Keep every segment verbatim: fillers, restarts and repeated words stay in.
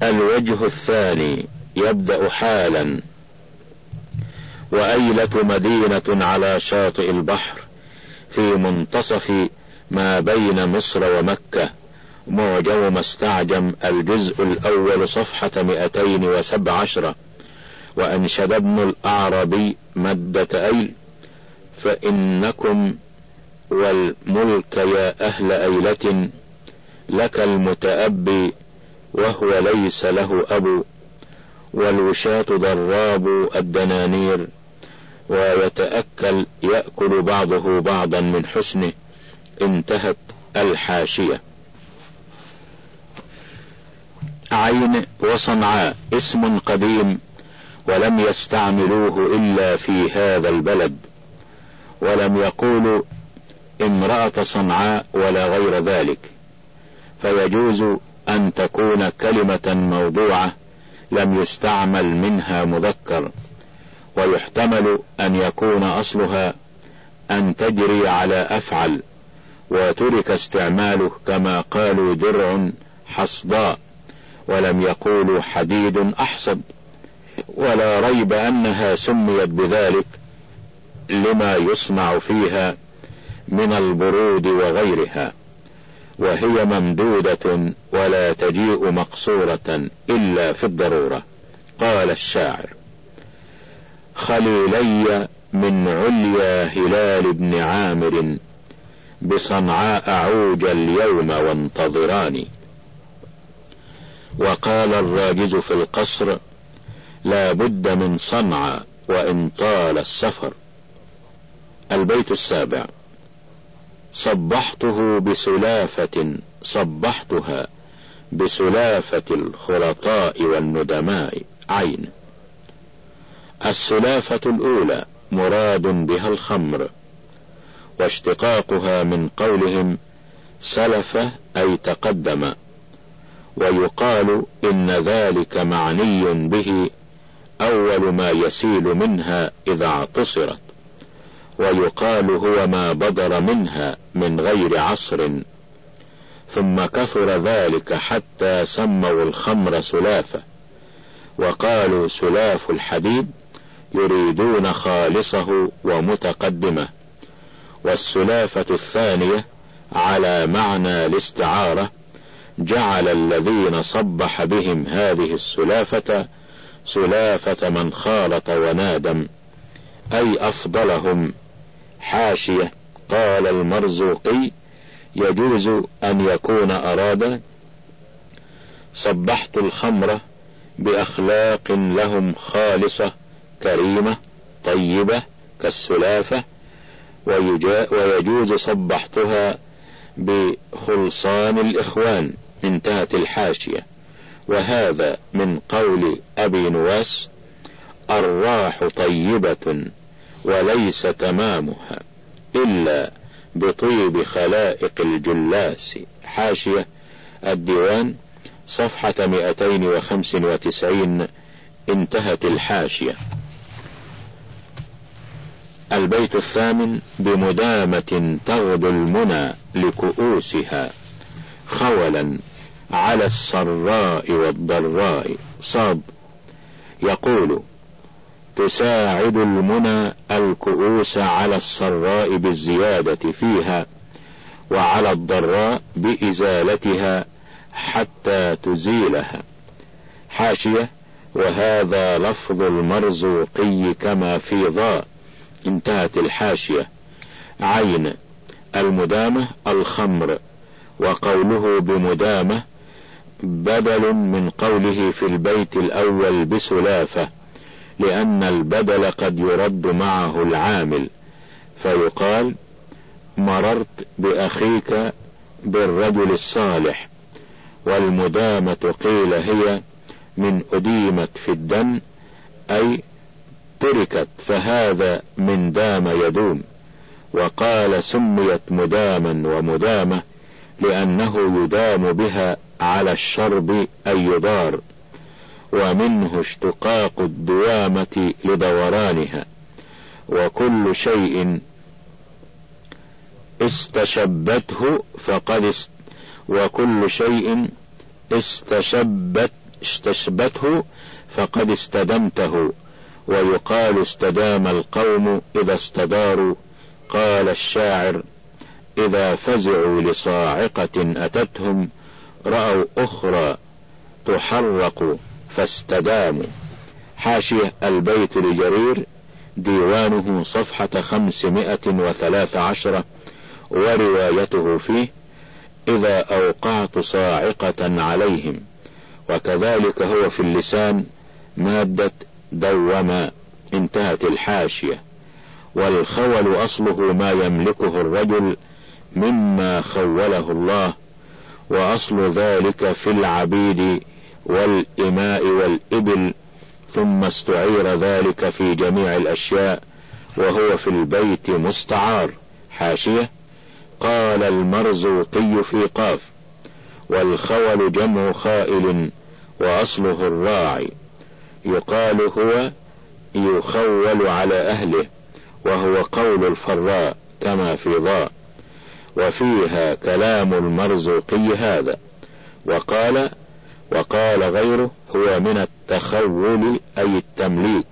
الوجه الثاني يبدأ حالا: وأيلة مدينة على شاطئ البحر في منتصف ما بين مصر ومكة. معجم مستعجم الجزء الأول صفحة مئتين وسبع عشرة. وأنشد ابن الأعربي مدة أيل: فإنكم والملك يا أهل أيلة لك المتأبي وهو ليس له أبو، والوشاة ضراب الدنانير ويتأكل يأكل بعضه بعضا من حسنه. انتهت الحاشية. عين وصنعاء اسم قديم ولم يستعملوه إلا في هذا البلد، ولم يقولوا امرأة صنعاء ولا غير ذلك، فيجوز أن تكون كلمة موضوعة لم يستعمل منها مذكر، ويحتمل أن يكون أصلها أن تجري على أفعل وترك استعماله، كما قالوا درع حصداء ولم يقولوا حديد أحصد. ولا ريب أنها سميت بذلك لما يصنع فيها من البرود وغيرها، وهي ممدودة ولا تجيء مقصورة إلا في الضرورة. قال الشاعر: خليلي من عليا هلال بن عامر بصنعاء عوج اليوم وانتظراني. وقال الراجز في القصر: لا بد من صنعاء وإن طال السفر. البيت السابع: صبحته بسلافة صبحتها بسلافة الخلطاء والندماء. عين. السلافة الأولى مراد بها الخمر، واشتقاقها من قولهم سلف أي تقدم، ويقال إن ذلك معني به أول ما يسيل منها إذا اعتصرت، ويقال هو ما بدر منها من غير عصر، ثم كثر ذلك حتى سموا الخمر سلافة، وقالوا سلاف الحديد يريدون خالصه ومتقدمه. والسلافة الثانية على معنى الاستعارة، جعل الذين صبح بهم هذه السلافة سلافة من خالط ونادم، أي أفضلهم. حاشية: قال المرزوقي: يجوز أن يكون أراد صبحت الخمر بأخلاق لهم خالصة كريمة طيبة كالسلافة، ويجوز صبحتها بخلصان الإخوان. انتهت الحاشية. وهذا من قول أبي نواس: الراح طيبة وليس تمامها إلا بطيب خلائق الجلاس. حاشية الديوان صفحة مئتين وخمس وتسعين. انتهت الحاشية. البيت الثامن: بمدامة تغدو المنى لكؤوسها خولا على السراء والضراء. صاد. يقول: تساعد المنى الكؤوس على السراء بالزيادة فيها، وعلى الضراء بإزالتها حتى تزيلها. حاشية: وهذا لفظ المرزوقي كما في ضاء. انتهت الحاشية. عين. المدامة الخمر، وقوله بمدامة بدل من قوله في البيت الأول بسلافة، لأن البدل قد يرد معه العامل، فيقال: مررت بأخيك بالرجل الصالح. والمدامة قيل هي من أديمت في الدم، أي تركت، فهذا من دام يدوم. وقال: سميت مداما ومدامة لأنه يدام بها على الشرب أي يدار، ومنه اشتقاق الدوامة لدورانها. وكل شيء استشبته فقد است وكل شيء استشبت استشبته فقد استدمته، ويقال استدام القوم إذا استداروا. قال الشاعر: إذا فزعوا لصاعقة أتتهم رأوا أخرى تحرق فاستداموا. حاشية البيت لجرير، ديوانه صفحة خمسمائة وثلاث عشرة، وروايته فيه: إذا أوقعت صاعقة عليهم. وكذلك هو في اللسان مادة دوما. انتهت الحاشية. والخول أصله ما يملكه الرجل مما خوله الله، وأصل ذلك في العبيد والإماء والإبل، ثم استعير ذلك في جميع الأشياء، وهو في البيت مستعار. حاشية قال المرزوقي في قاف: والخول جمع خائل وأصله الراعي، يقال هو يخول على أهله، وهو قول الفراء كما في ضاء. وفيها كلام المرزوقي هذا. وقال وقال غيره هو من التخول أي التمليك،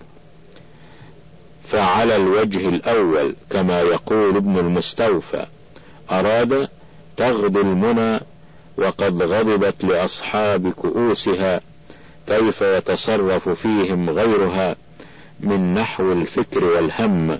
فعلى الوجه الأول كما يقول ابن المستوفى أراد تغدو المنى وقد غضبت لأصحاب كؤوسها، كيف يتصرف فيهم غيرها من نحو الفكر والهم.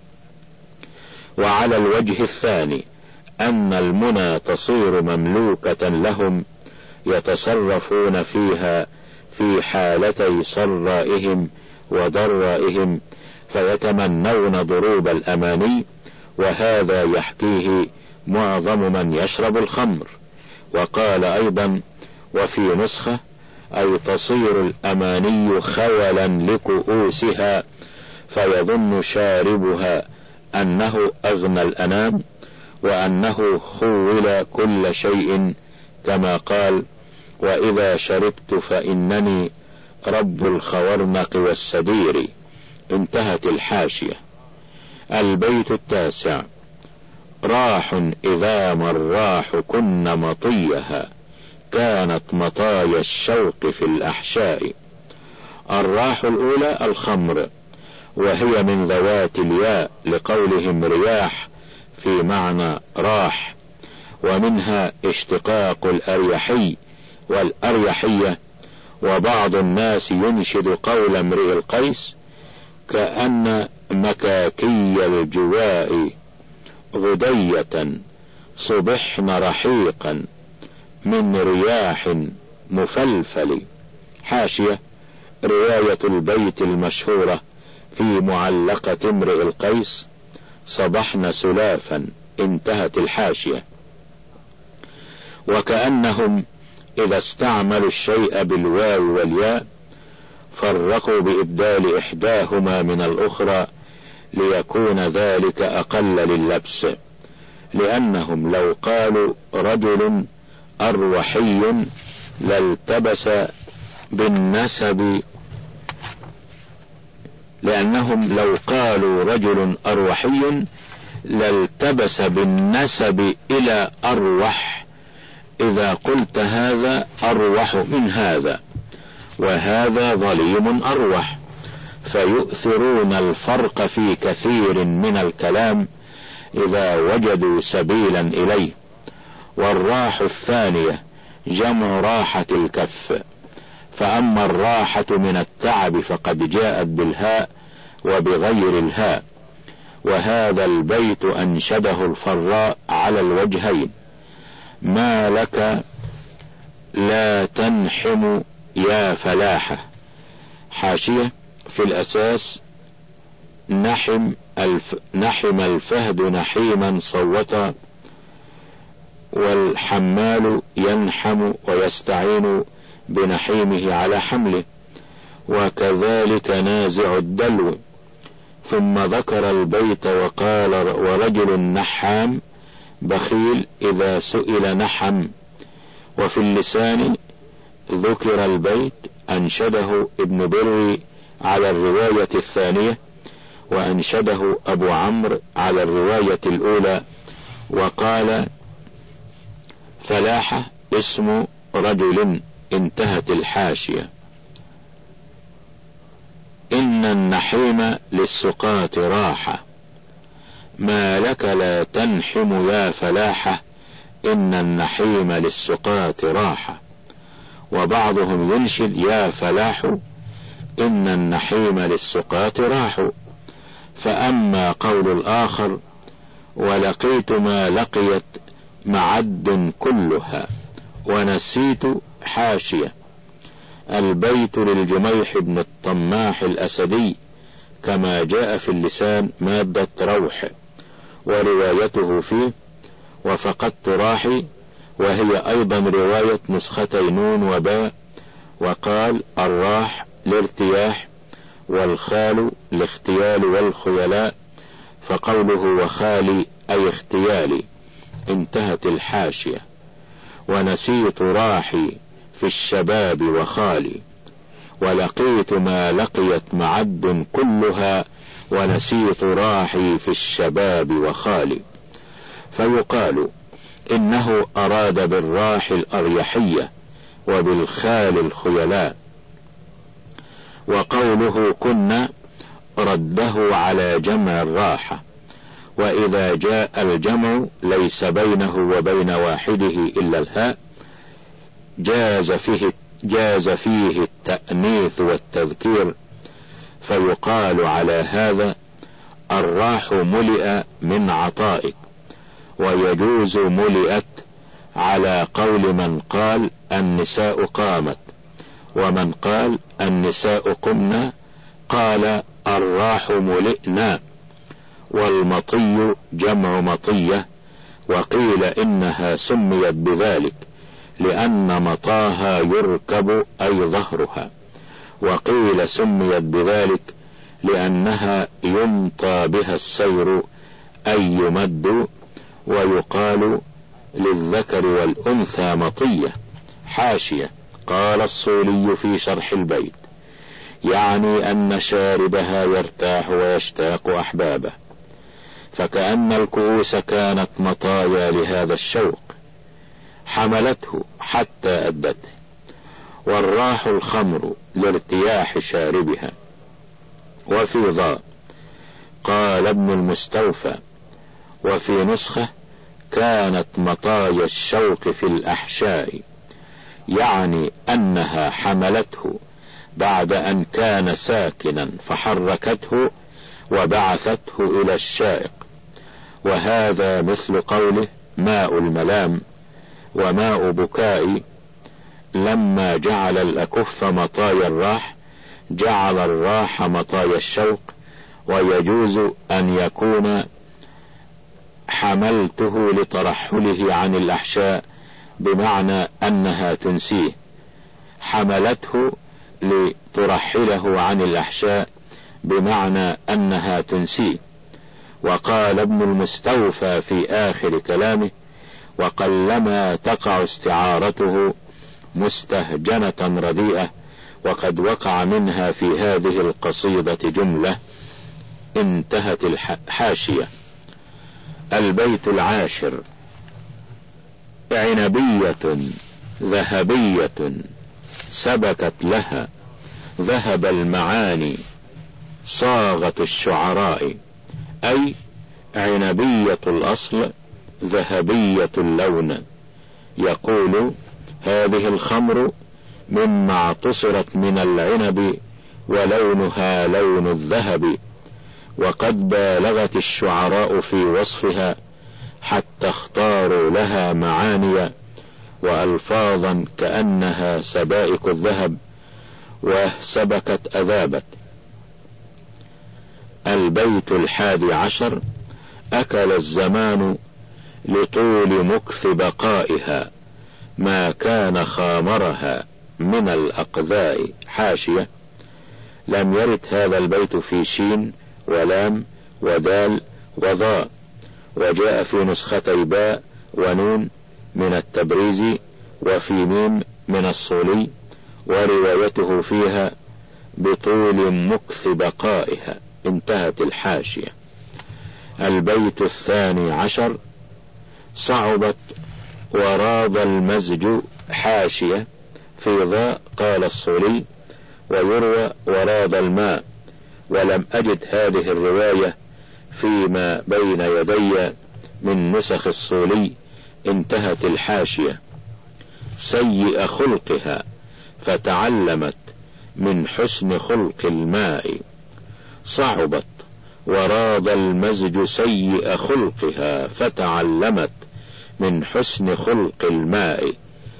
وعلى الوجه الثاني أن المنى تصير مملوكة لهم، يتصرفون فيها في حالتي صرائهم وضرائهم، فيتمنون ضروب الأماني، وهذا يحكيه معظم من يشرب الخمر. وقال أيضا: وفي نسخة: أي تصير الأماني خولا لكؤوسها، فيظن شاربها أنه أغنى الأنام، وأنه خول كل شيء، كما قال: وإذا شربت فإنني رب الخورنق والسدير. انتهت الحاشية. البيت التاسع: راح إذا ما الراح كن مطيها، كانت مطايا الشوق في الأحشاء. الراح الأولى الخمر، وهي من ذوات الياء لقولهم رياح في معنى راح، ومنها اشتقاق الأريحي والأريحية. وبعض الناس ينشد قول امرئ القيس: كأن مكاكي الجواء غدية صبحن رحيقا من رياح مفلفل. حاشية رواية البيت المشهورة في معلقة امرئ القيس: صبحن سلافا. انتهت الحاشية. وكأنهم إذا استعملوا الشيء بالواو والياء فرقوا بإبدال إحداهما من الأخرى ليكون ذلك أقل لللبس، لأنهم لو قالوا رجل أروحي لالتبس بالنسب لأنهم لو قالوا رجل أروحي لالتبس بالنسب إلى أروح، إذا قلت هذا أروح من هذا، وهذا ظليم أروح، فيؤثرون الفرق في كثير من الكلام إذا وجدوا سبيلا إليه. والراح الثانية جمع راحة الكف، فأما الراحة من التعب فقد جاءت بالهاء وبغير الهاء. وهذا البيت أنشده الفراء على الوجهين: ما لك لا تنحم يا فلاحة. حاشية في الأساس نحم الف نحم الفهد نحيما صوتا، والحمال ينحم ويستعين بنحيمه على حمله، وكذلك نازع الدلو. ثم ذكر البيت وقال: ورجل نحام بخيل إذا سئل نحم. وفي اللسان ذكر البيت أنشده ابن بري على الرواية الثانية، وأنشده أبو عمرو على الرواية الأولى، وقال: فلاحة اسم رجل انتهت الحاشية. إن النحيم للسقاة راحة، ما لك لا تنحم يا فلاحة، إن النحيم للسقاة راحة. وبعضهم ينشد يا فلاح، إن النحيم للسقاة راح. فأما قول الآخر ولقيت ما لقيت معد كلها ونسيت، حاشية. البيت للجميح بن الطماح الأسدي كما جاء في اللسان مادة روح، وروايته فيه وفقدت راحي، وهي أيضا رواية نسختي نون وباء. وقال الراح لارتياح، والخال الاختيال والخيلاء، فقوله وخالي أي اختيالي. انتهت الحاشية. ونسيت راحي في الشباب وخالي، ولقيت ما لقيت معد كلها، ونسيت راحي في الشباب وخالي. فيقال إنه أراد بالراح الأريحية وبالخال الخيلاء. وقوله كنا رده على جمع الراحة، وإذا جاء الجمع ليس بينه وبين واحده إلا الهاء جاز فيه, جاز فيه التأنيث والتذكير، فيقال على هذا الراح ملئ من عطائك، ويجوز ملئت على قول من قال النساء قامت، ومن قال النساء قمنا قال الراح ملئنا. والمطي جمع مطية، وقيل إنها سميت بذلك لأن مطاها يركب أي ظهرها، وقيل سميت بذلك لأنها يمطى بها السير أي يمد. ويقال للذكر والأنثى مطية. حاشية. قال الصولي في شرح البيت يعني أن شاربها يرتاح ويشتاق أحبابه، فكأن الكؤوس كانت مطايا لهذا الشوق حملته حتى أدته. والراح الخمر لارتياح شاربها. وفي ضاء قال ابن المستوفى وفي نسخة كانت مطايا الشوق في الأحشاء، يعني أنها حملته بعد أن كان ساكنا فحركته وبعثته إلى الشائق. وهذا مثل قوله ماء الملام وماء بكائي، لما جعل الأكف مطايا الراح جعل الراح مطايا الشوق. ويجوز أن يكون حملته لترحله عن الأحشاء بمعنى أنها تنسيه، حملته لترحله عن الأحشاء بمعنى أنها تنسيه. وقال ابن المستوفى في آخر كلامه وقلما تقع استعارته مستهجنة رديئة، وقد وقع منها في هذه القصيدة جملة. انتهت الحاشية. البيت العاشر. عنبية ذهبية سبكت لها ذهب المعاني صاغة الشعراء، أي عنبية الأصل ذهبية اللون. يقول هذه الخمر مما اعتصرت من العنب ولونها لون الذهب. وقد بالغت الشعراء في وصفها حتى اختاروا لها معاني وألفاظا كأنها سبائك الذهب وسبكت أذابت. البيت الحادي عشر. أكل الزمان لطول مكث بقائها ما كان خامرها من الأقذاء. حاشية. لم يرد هذا البيت في شين ولام ودال وضاء، وجاء في نسختي باء ونون من التبريزي وفي ميم من الصولي، وروايته فيها بطول مكث بقائها. انتهت الحاشية. البيت الثاني عشر. صعبت وراض المزج. حاشية. في ضاء قال الصولي ويروى وراد الماء، ولم أجد هذه الرواية فيما بين يدي من نسخ الصولي. انتهت الحاشية. سيء خلقها فتعلمت من حسن خلق الماء، صعبت وراد المزج سيء خلقها فتعلمت من حسن خلق الماء.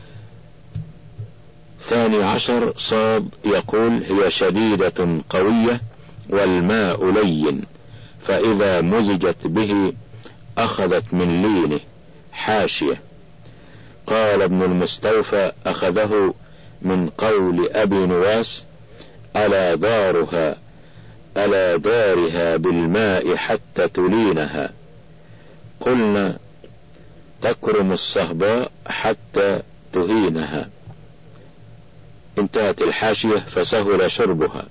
ثاني عشر صاد يقول هي شديدة قوية والماء لين، فإذا مزجت به أخذت من لينه. حاشية. قال ابن المستوفى أخذه من قول أبي نواس ألا دارها ألا دارها بالماء حتى تلينها، قلنا تكرم الصهباء حتى تهينها. انتهت الحاشية فسهل شربها.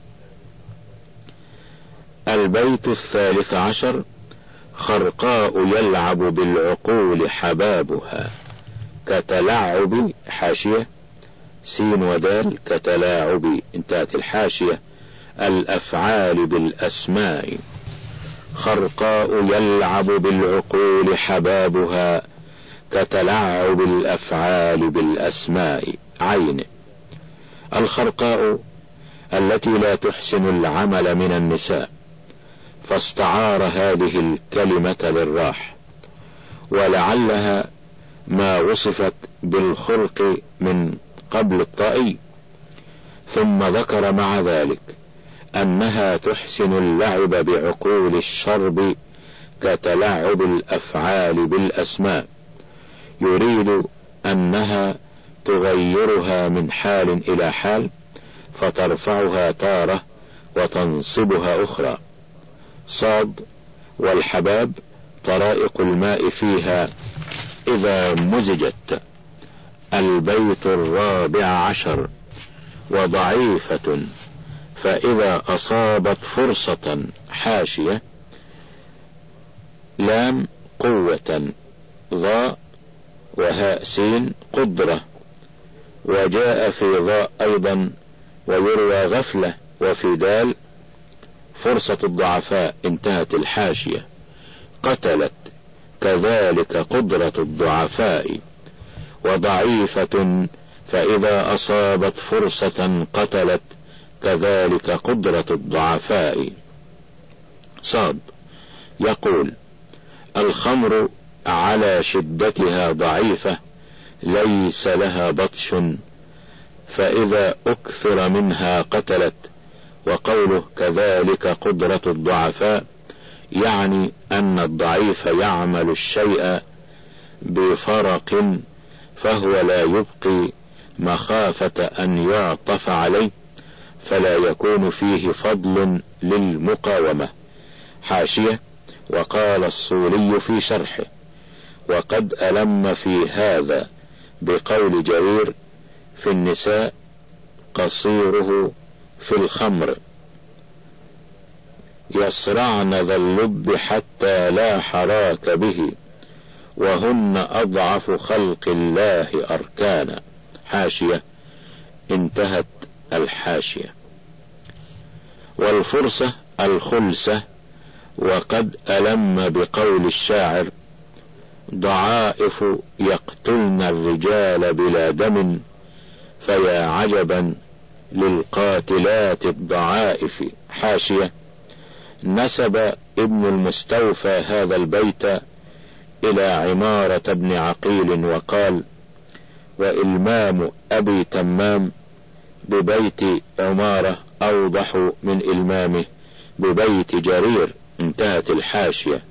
البيت الثالث عشر خرقاء يلعب بالعقول حبابها كتلعب. حاشية سين ودال كتلاعب. انتهت الحاشية. الأفعال بالأسماء. خرقاء يلعب بالعقول حبابها كتلعب الأفعال بالأسماء. عين. الخرقاء التي لا تحسن العمل من النساء، فاستعار هذه الكلمة للراح، ولعلها ما وصفت بالخرق من قبل الطائي، ثم ذكر مع ذلك أنها تحسن اللعب بعقول الشرب كتلعب الأفعال بالأسماء، يريد أنها تغيرها من حال إلى حال، فترفعها تارة وتنصبها أخرى. صاد. والحباب طرائق الماء فيها إذا مزجت. البيت الرابع عشر وضعيفة فإذا أصابت فرصة. حاشية. لام قوة، ضاء وهاء سين قدرة، وجاء في ضاء أيضا ويروى غفلة، وفي دال فرصة الضعفاء. انتهت الحاشية. قتلت كذلك قدرة الضعفاء. وضعيفة فإذا أصابت فرصة قتلت كذلك قدرة الضعفاء. صاد. يقول الخمر على شدتها ضعيفة ليس لها بطش، فإذا أكثر منها قتلت. وقوله كذلك قدرة الضعفاء يعني أن الضعيف يعمل الشيء بفرق، فهو لا يبقي مخافة أن يعطف عليه، فلا يكون فيه فضل للمقاومة. حاشية. وقال الصولي في شرحه وقد ألم في هذا بقول جرير في النساء قصيره في الخمر يصرعن ذا اللب حتى لا حراك به، وهن أضعف خلق الله أركانا. حاشية. انتهت الحاشية. والفرصة الخلسة. وقد ألم بقول الشاعر ضعائف يقتلن الرجال بلا دم، فيا عجبا للقاتلات الضعائف. حاشية. نسب ابن المستوفى هذا البيت إلى عمارة بن عقيل وقال وإلمام أبي تمام ببيت عمارة أوضح من إلمامه ببيت جرير. انتهت الحاشية.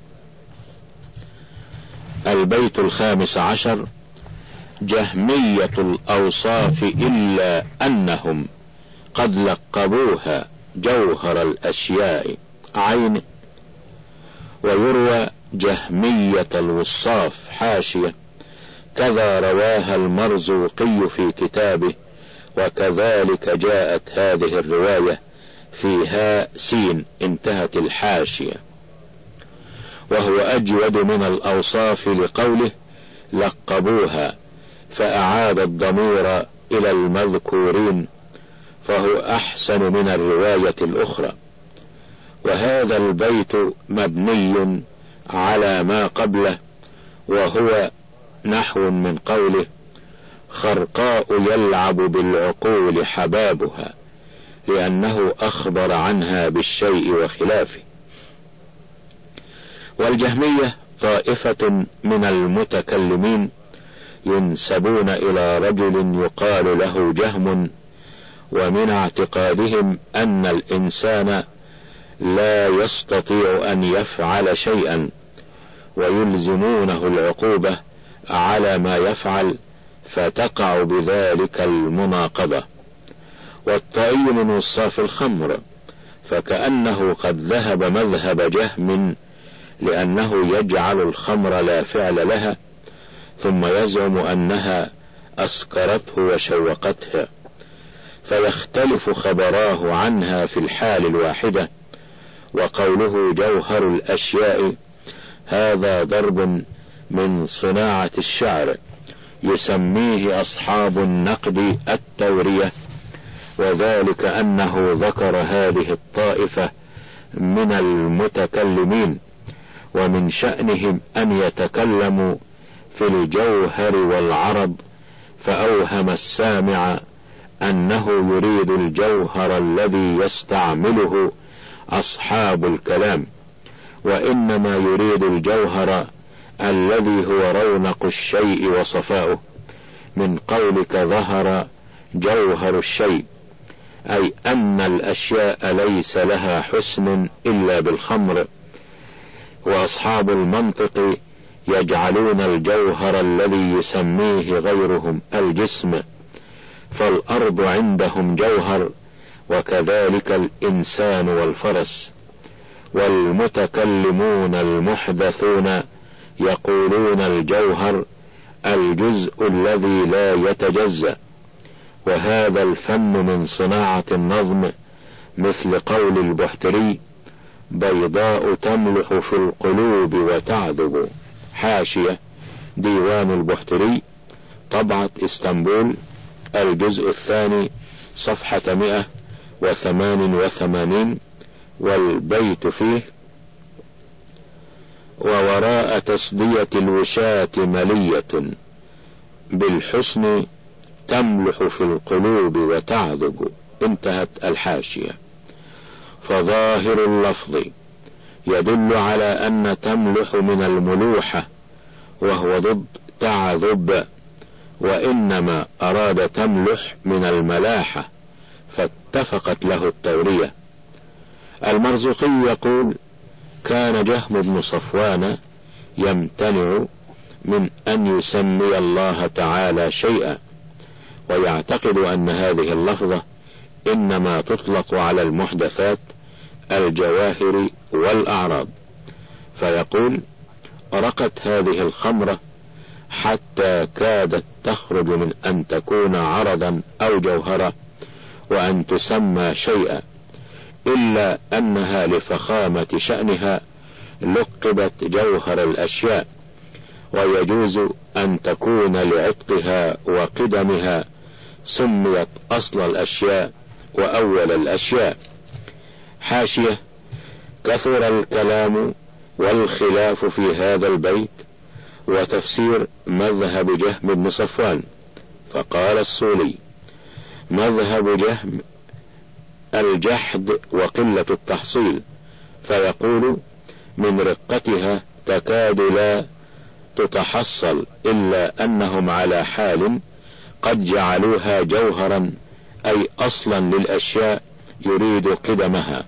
البيت الخامس عشر جهمية الأوصاف إلا أنهم قد لقبوها جوهر الأشياء. عين. ويروى جهمية الوصاف. حاشية. كذا رواها المرزوقي في كتابه، وكذلك جاءت هذه الرواية فيها سين. انتهت الحاشية. وهو أجود من الأوصاف لقوله لقبوها، فأعاد الضمير إلى المذكورين فهو أحسن من الرواية الأخرى. وهذا البيت مبني على ما قبله، وهو نحو من قوله: خرقاء يلعب بالعقول حبابها، لأنه أخبر عنها بالشيء وخلافه. والجهمية طائفة من المتكلمين ينسبون إلى رجل يقال له جهم، ومن اعتقادهم أن الإنسان لا يستطيع أن يفعل شيئا، ويلزمونه العقوبة على ما يفعل، فتقع بذلك المناقضة. والطائي من وصاف الخمر، فكأنه قد ذهب مذهب جهم، لأنه يجعل الخمر لا فعل لها، ثم يزعم أنها أسكرته وشوقتها، فيختلف خبراه عنها في الحال الواحدة. وقوله جوهر الأشياء هذا ضرب من صناعة الشعر، يسميه أصحاب النقد التورية، وذلك أنه ذكر هذه الطائفة من المتكلمين، ومن شأنهم أن يتكلموا في الجوهر والعرض، فأوهم السامع أنه يريد الجوهر الذي يستعمله أصحاب الكلام، وإنما يريد الجوهر الذي هو رونق الشيء وصفاؤه، من قولك ظهر جوهر الشيء، أي أن الأشياء ليس لها حسن إلا بالخمر. وأصحاب المنطق يجعلون الجوهر الذي يسميه غيرهم الجسم، فالأرض عندهم جوهر، وكذلك الإنسان والفرس. والمتكلمون المحدثون يقولون الجوهر الجزء الذي لا يتجزأ، وهذا الفن من صناعة النظم، مثل قول البحتري: بيضاء تملح في القلوب وتعذب. حاشية: ديوان البحتري، طبعة اسطنبول، الجزء الثاني، صفحة مئة وثمان وثمانين. والبيت فيه: ووراء تسدية الوشاة ملية، بالحسن تملح في القلوب وتعذب. انتهت الحاشية. فظاهر اللفظ يدل على أن تملح من الملوحة، وهو ضد تعذب، وإنما أراد تملح من الملاحة، فاتفقت له التورية. المرزوقي يقول: كان جهم بن صفوان يمتنع من أن يسمي الله تعالى شيئا، ويعتقد أن هذه اللفظة إنما تطلق على المحدثات الجواهر والأعراض، فيقول: رقت هذه الخمرة حتى كادت تخرج من أن تكون عرضا أو جوهرا وأن تسمى شيئا، إلا أنها لفخامة شأنها لقبت جوهر الأشياء، ويجوز أن تكون لعتقها وقدمها سميت أصل الأشياء وأول الأشياء. حاشية: كثر الكلام والخلاف في هذا البيت وتفسير مذهب جهم بن صفوان. فقال الصولي: مذهب جهم الجحد وقلة التحصيل، فيقول: من رقتها تكاد لا تتحصل، إلا أنهم على حال قد جعلوها جوهرا، أي أصلا للأشياء يريد قدمها.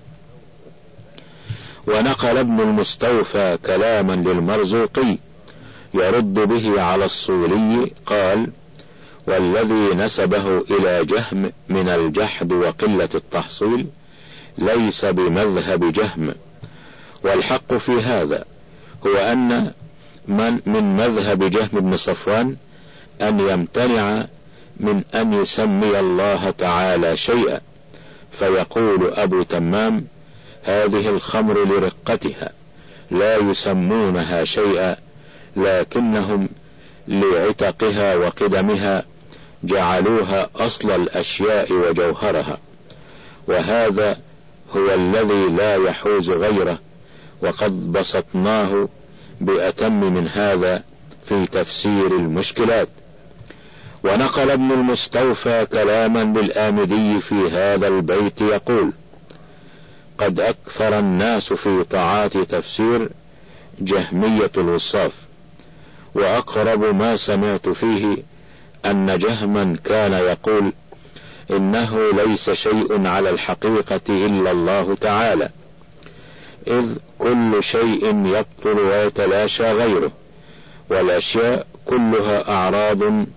ونقل ابن المستوفى كلاما للمرزوقي يرد به على الصولي، قال: والذي نسبه إلى جهم من الجحد وقلة التحصيل ليس بمذهب جهم. والحق في هذا هو أن من, من مذهب جهم بن صفوان أن يمتنع من أن يسمي الله تعالى شيئا. فيقول أبو تمام: هذه الخمر لرقتها لا يسمونها شيئا، لكنهم لعتقها وقدمها جعلوها أصل الأشياء وجوهرها، وهذا هو الذي لا يحوز غيره، وقد بسطناه بأتم من هذا في تفسير المشكلات. ونقل ابن المستوفى كلاما للآمدي في هذا البيت يقول: قد أكثر الناس في طاعات تفسير جهمية الوصاف، وأقرب ما سمعت فيه أن جهما كان يقول إنه ليس شيء على الحقيقة إلا الله تعالى، إذ كل شيء يبطل ويتلاشى غيره، والأشياء كلها أعراض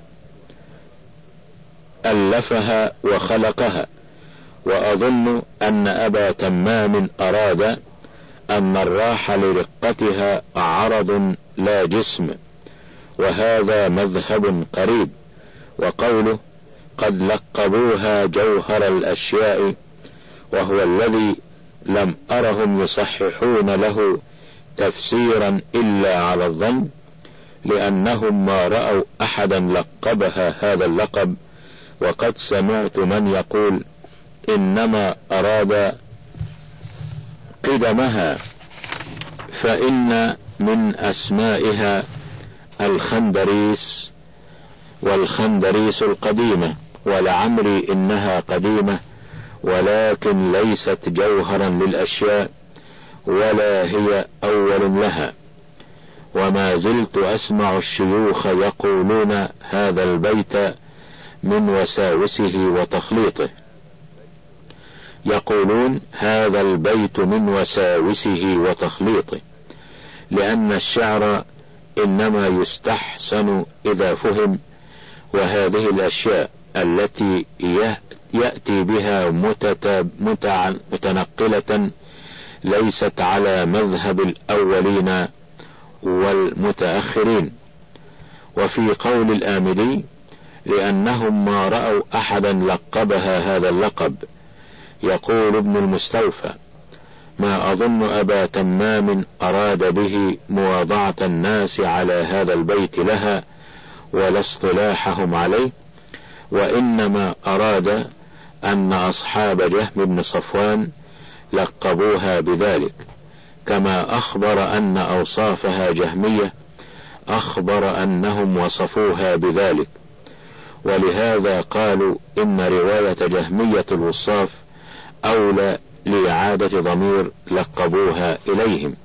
ألفها وخلقها. وأظن أن أبا تمام أراد أن الراح لرقتها عرض لا جسم، وهذا مذهب قريب. وقوله قد لقبوها جوهر الأشياء، وهو الذي لم أرهم يصححون له تفسيرا إلا على الظن، لأنهم ما رأوا أحدا لقبها هذا اللقب. وقد سمعت من يقول إنما أراد قدمها، فإن من أسمائها الخندريس والخندريس القديمة، ولعمري إنها قديمة ولكن ليست جوهرا للأشياء ولا هي أول لها. وما زلت أسمع الشيوخ يقولون هذا البيت من وساوسه وتخليطه، يقولون هذا البيت من وساوسه وتخليطه، لأن الشعر إنما يستحسن إذا فهم، وهذه الأشياء التي يأتي بها متنقلة ليست على مذهب الأولين والمتأخرين. وفي قول الآمدي لأنهم ما رأوا أحدا لقبها هذا اللقب، يقول ابن المستوفى: ما أظن أبا تمام أراد به مواضعة الناس على هذا البيت لها ولا اصطلاحهم عليه، وإنما أراد أن أصحاب جهم بن صفوان لقبوها بذلك، كما أخبر أن أوصافها جهمية أخبر أنهم وصفوها بذلك. ولهذا قالوا إن رواية جهمية الوصاف أولى لإعادة ضمير لقبوها إليهم.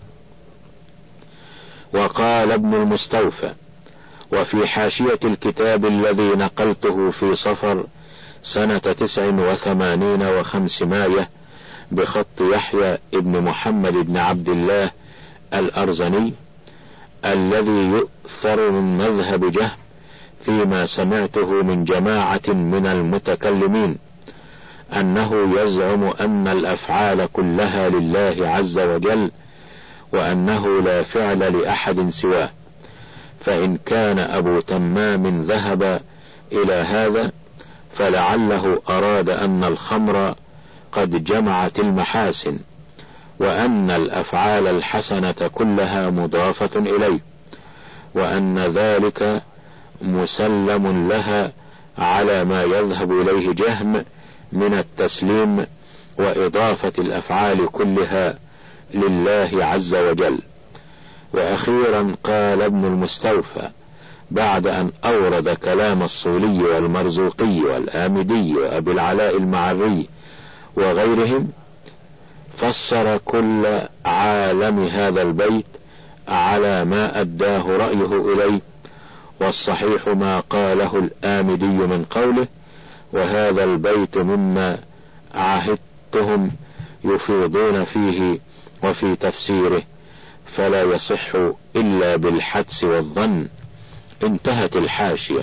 وقال ابن المستوفى: وفي حاشية الكتاب الذي نقلته في صفر سنة تسع وثمانين وخمسمائة بخط يحيى ابن محمد بن عبد الله الأرزني، الذي يؤثر من مذهب جهم فيما سمعته من جماعة من المتكلمين، أنه يزعم أن الأفعال كلها لله عز وجل، وأنه لا فعل لأحد سواه. فإن كان أبو تمام ذهب إلى هذا فلعله أراد أن الخمر قد جمعت المحاسن، وأن الأفعال الحسنة كلها مضافة إليه، وأن ذلك مسلم لها على ما يذهب إليه جهم من التسليم وإضافة الأفعال كلها لله عز وجل. وأخيرا قال ابن المستوفى بعد أن أورد كلام الصولي والمرزوقي والآمدي وأبي العلاء المعري وغيرهم، فسر كل عالم هذا البيت على ما أداه رأيه إليه، والصحيح ما قاله الآمدي من قوله: وهذا البيت مما عهدتهم يفيضون فيه وفي تفسيره، فلا يصح إلا بالحدس والظن. انتهت الحاشية.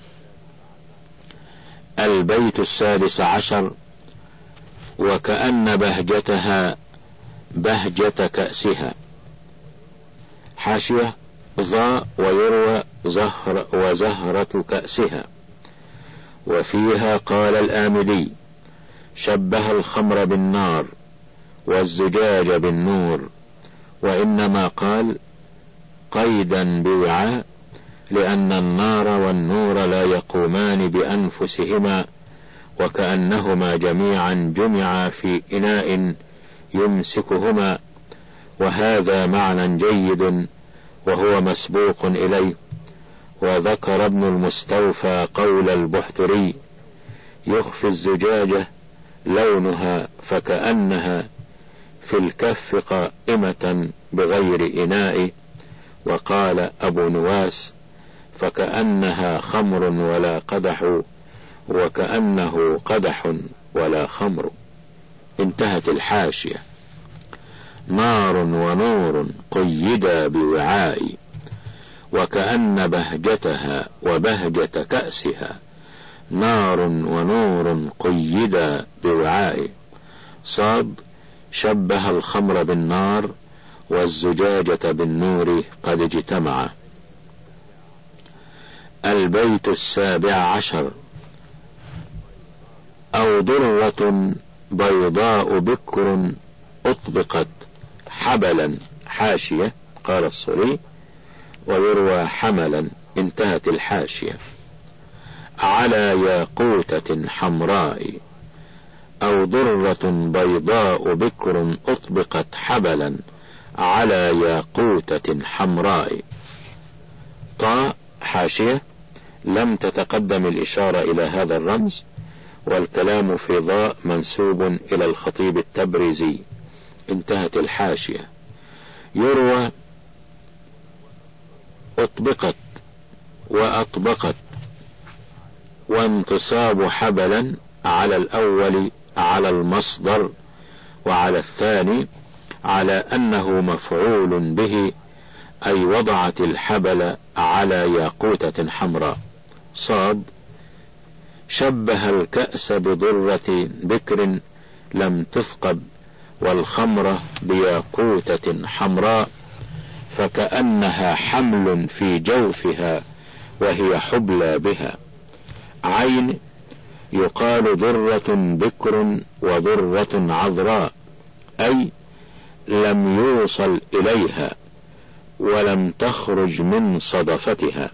البيت السادس عشر: وكأن بهجتها بهجة كأسها. حاشية: ظا ويروى زهر وزهرة كأسها. وفيها قال الآمدي: شبه الخمر بالنار والزجاج بالنور، وإنما قال قيدا بوعاء لأن النار والنور لا يقومان بأنفسهما، وكأنهما جميعا جمعا في إناء يمسكهما، وهذا معنى جيد وهو مسبوق إليه. وذكر ابن المستوفى قول البحتري: يخفي الزجاجة لونها فكأنها في الكف قائمة بغير إناء. وقال أبو نواس: فكأنها خمر ولا قدح، وكأنه قدح ولا خمر. انتهت الحاشية. نار ونور قيدا بوعاء، وكأن بهجتها وبهجة كأسها نار ونور قيدا بوعاء. صاد: شبه الخمر بالنار والزجاجة بالنور قد اجتمعا. البيت السابع عشر: أو ضرة بيضاء بكر أطبقت حبلا. حاشية. قال الصري: ويروى حملا. انتهت الحاشية. على ياقوتة حمراء، أو ضرة بيضاء بكر أطبقت حبلا على ياقوتة حمراء. طاء. حاشية: لم تتقدم الإشارة إلى هذا الرمز، والكلام في ضاء منسوب إلى الخطيب التبريزي. انتهت الحاشية. يروى أطبقت وأطبقت، وانتصاب حبلا على الأول على المصدر، وعلى الثاني على أنه مفعول به، أي وضعت الحبل على ياقوتة حمراء. صاد: شبه الكأس بضرة بكر لم تثقب، والخمر بياقوتة حمراء، فكأنها حمل في جوفها وهي حبلى بها. عين: يقال ضرة بكر وضرة عذراء، أي لم يوصل إليها ولم تخرج من صدفتها.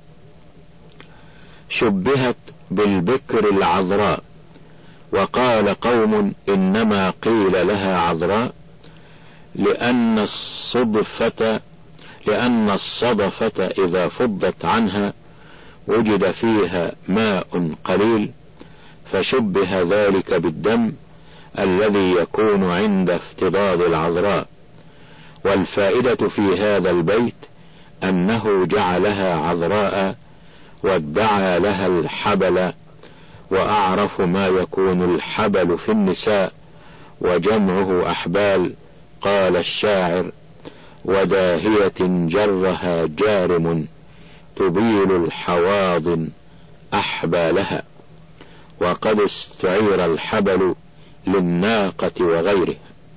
شبهت بالبكر العذراء، وقال قوم إنما قيل لها عذراء لأن الصدفة لأن الصدفة إذا فضت عنها وجد فيها ماء قليل، فشبه ذلك بالدم الذي يكون عند افتضاد العذراء. والفائدة في هذا البيت أنه جعلها عذراء وادعى لها الحبل، وأعرف ما يكون الحبل في النساء وجمعه أحبال. قال الشاعر: وداهية جرها جارم تبيل الحواضن أحبالها. وقد استعير الحبل للناقة وغيره.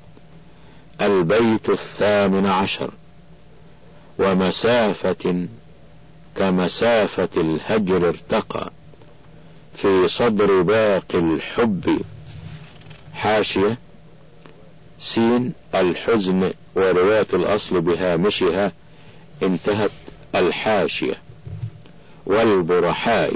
البيت الثامن عشر: ومسافة كمسافة الهجر ارتقى في صدر باقي الحب. حاشية: سين الحزن ورواية الأصل بهامشها. انتهت الحاشية. والبرحاء: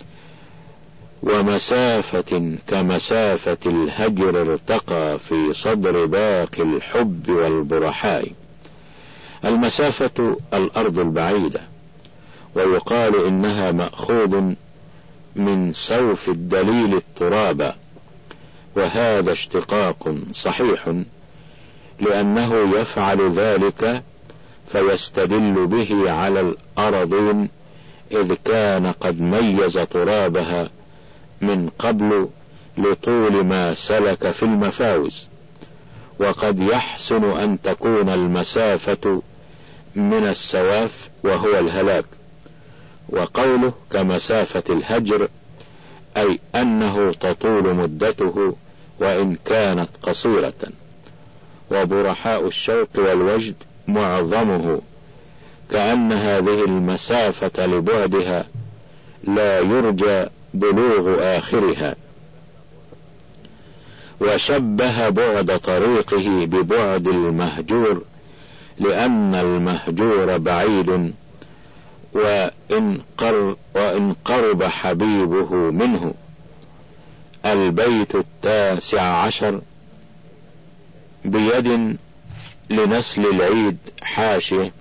ومسافة كمسافة الهجر ارتقى في صدر باقي الحب والبرحاء. المسافة الأرض البعيدة، ويقال إنها مأخوذ من سوف الدليل التراب، وهذا اشتقاق صحيح، لأنه يفعل ذلك فيستدل به على الأراضين، إذ كان قد ميز ترابها من قبل لطول ما سلك في المفاوز. وقد يحسن أن تكون المسافة من السواف وهو الهلاك. وقوله كمسافة الهجر أي أنه تطول مدته وإن كانت قصيرة. وبرحاء الشوق والوجد معظمه، كأن هذه المسافة لبعدها لا يرجى بلوغ آخرها. وشبه بعد طريقه ببعد المهجور، لأن المهجور بعيد وإن, قر وإن قرب حبيبه منه. البيت التاسع عشر: بيد لنسل العيد حاشية: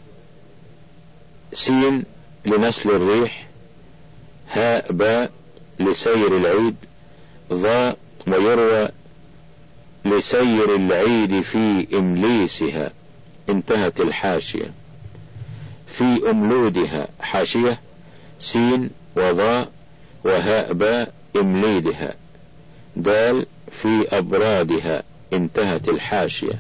سين لنسل الريح، هاء باء لسير العيد، ضاء ويروى لسير العيد في إمليسها. انتهت الحاشية. في أملودها حاشية: سين وضاء وهاء باء إمليدها، دال في أبرادها. انتهت الحاشية.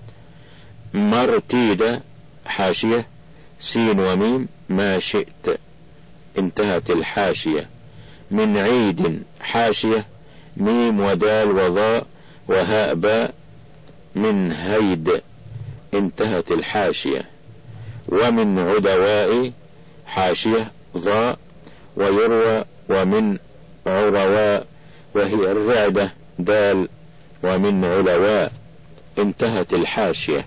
مرتيدة حاشية: سين وميم ما شئت. انتهت الحاشية. من عيد حاشية: ميم ودال وضاء وهاء باء من هيد. انتهت الحاشية. ومن عدواء حاشية: ضاء ويروى ومن عرواء وهي الرعدة، دال ومن علواء. انتهت الحاشية.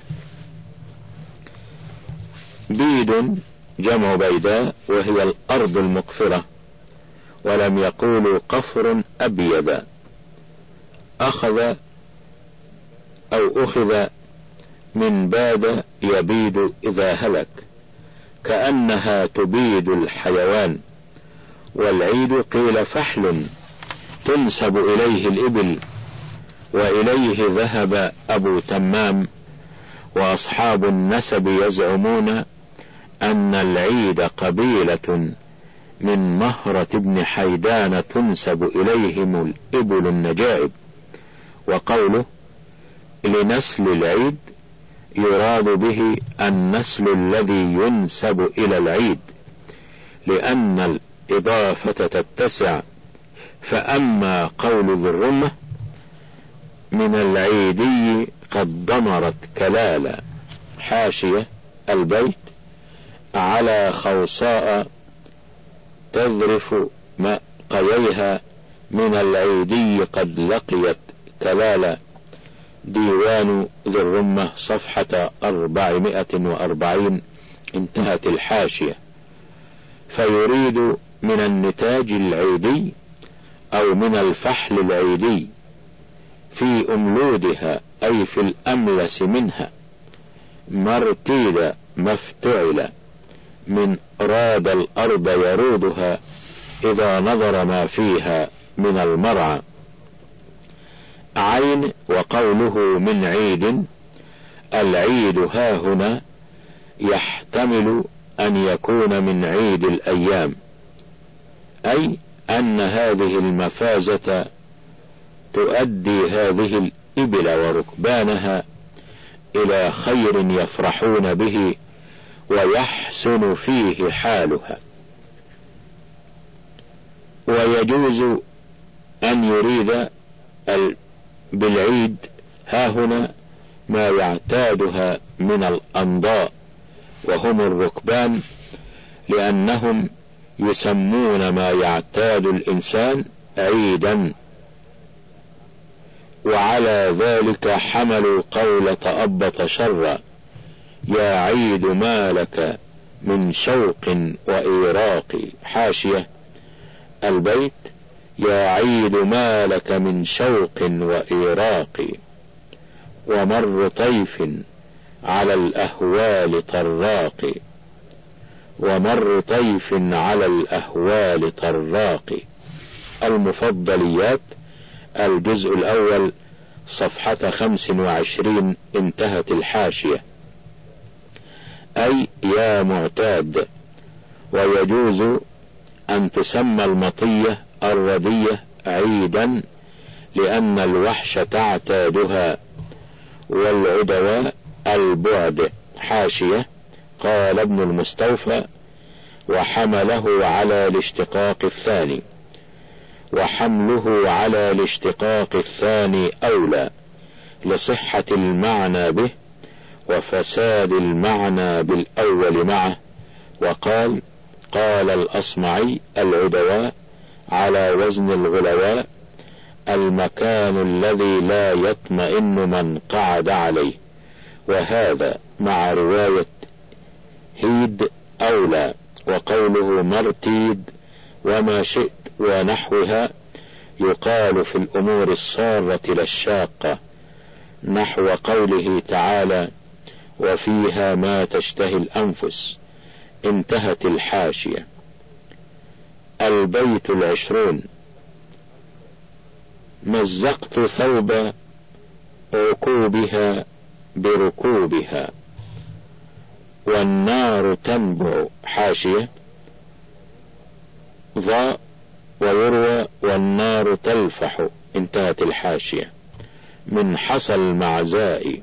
بيد جمع بيداء وهي الأرض المقفرة، ولم يقولوا قفر أبيض. أخذ أو أخذ من باد يبيد إذا هلك، كأنها تبيد الحيوان. والعيد قيل فحل تنسب إليه الإبل، وإليه ذهب أبو تمام. وأصحاب النسب يزعمون أن العيد قبيلة من مهرة بن حيدان تنسب إليهم الإبل النجائب. وقوله لنسل العيد يراد به النسل الذي ينسب إلى العيد، لأن الإضافة تتسع. فأما قول ذي الرمة من العيدي قد ضمرت كلالا حاشية: البيت على خوصاء تذرف قييها، من العيدي قد لقيت كلالا. ديوان ذي الرمة صفحة أربعمائة وأربعين. انتهت الحاشية. فيريد من النتاج العيدي أو من الفحل العيدي في أملودها أي في الأملس منها. مرتيد مفتعل من راد الأرض يرودها إذا نظر ما فيها من المرعى. عين. وقوله من عيد، العيد هاهنا يحتمل أن يكون من عيد الأيام، أي أن هذه المفازة تؤدي هذه الإبل وركبانها إلى خير يفرحون به ويحسن فيه حالها. ويجوز أن يريد بالعيد هاهنا ما يعتادها من الأنضاء، وهم الركبان، لأنهم يسمون ما يعتاد الإنسان عيدا. وعلى ذلك حملوا قولة أبط شر: يا عيد ما لك من شوق وإيراق. حاشية: البيت يا عيد ما لك من شوق وإيراق. ومر طيف على الأهوال طراق. ومر طيف على الأهوال طراق. المفضليات الجزء الأول صفحة خمس وعشرين. انتهت الحاشية. أي يا معتاد. ويجوز أن تسمى المطية الردية عيدا لأن الوحش تعتادها. والعدواء البعد. حاشية: قال ابن المستوفى: وحمله على الاشتقاق الثاني. وحمله على الاشتقاق الثاني أولى لصحة المعنى به وفساد المعنى بالأول معه. وقال قال الأصمعي: العدواء على وزن الغلواء المكان الذي لا يطمئن من قعد عليه. وهذا مع رواية هيد أولى. وقوله مرتيد وما شئت ونحوها يقال في الأمور السارة لا الشاقة، نحو قوله تعالى وفيها ما تشتهي الأنفس. انتهت الحاشية. البيت العشرون. مزقت ثوب عكوبها بركوبها، والنار تنبع. حاشية. ضاء ويروى والنار تلفح. انتهت الحاشية. من حصى المعزاء.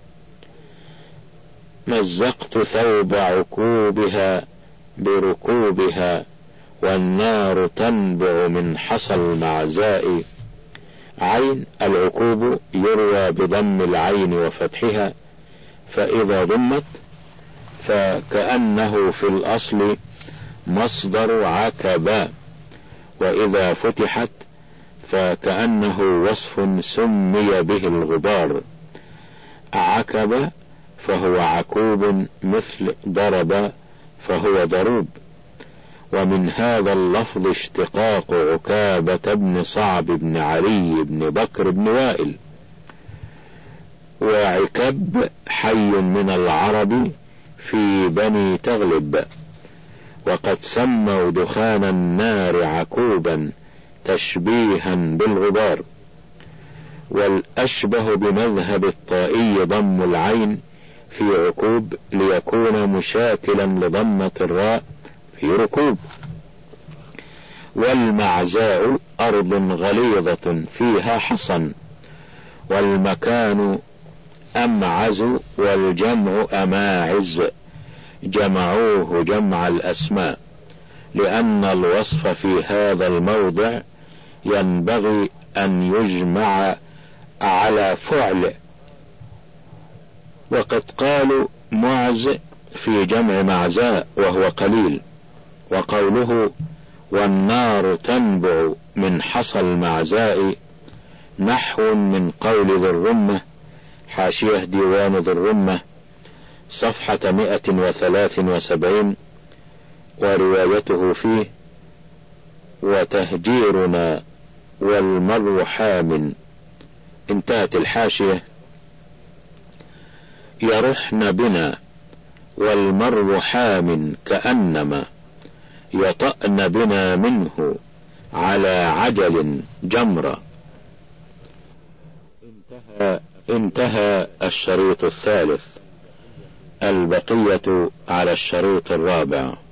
مزقت ثوب عكوبها بركوبها، والنار تنبع من حصى المعزاء. عين العكوب يروى بضم العين وفتحها، فإذا ضمت فكأنه في الأصل مصدر عكبا، وإذا فتحت فكأنه وصف سمي به الغبار. عكب فهو عكوب مثل ضرب فهو ضروب. ومن هذا اللفظ اشتقاق عكابة بن صعب بن علي بن بكر بن وائل. وعكب حي من العرب في بني تغلب، وقد سموا دخان النار عكوبا تشبيها بالغبار. والأشبه بمذهب الطائي ضم العين في عكوب ليكون مشاكلا لضمة الراء في ركوب. والمعزاء أرض غليظة فيها حصن، والمكان أمعز والجمع أماعز، جمعوه جمع الأسماء، لأن الوصف في هذا الموضع ينبغي أن يجمع على فعل. وقد قالوا معز في جمع معزاء وهو قليل. وقوله والنار تنبع من حصى المعزاء نحو من قول ذي الرمة. حاشية ديوان ذي الرمة صفحة مئة وثلاث وسبعين، وروايته فيه وتهجيرنا والمر حام. انتهت الحاشية. يرحن بنا والمر حام كأنما يطأن بنا منه على عجل جمرة. انتهى, انتهى الشريط الثالث. البقية على الشريط الرابع.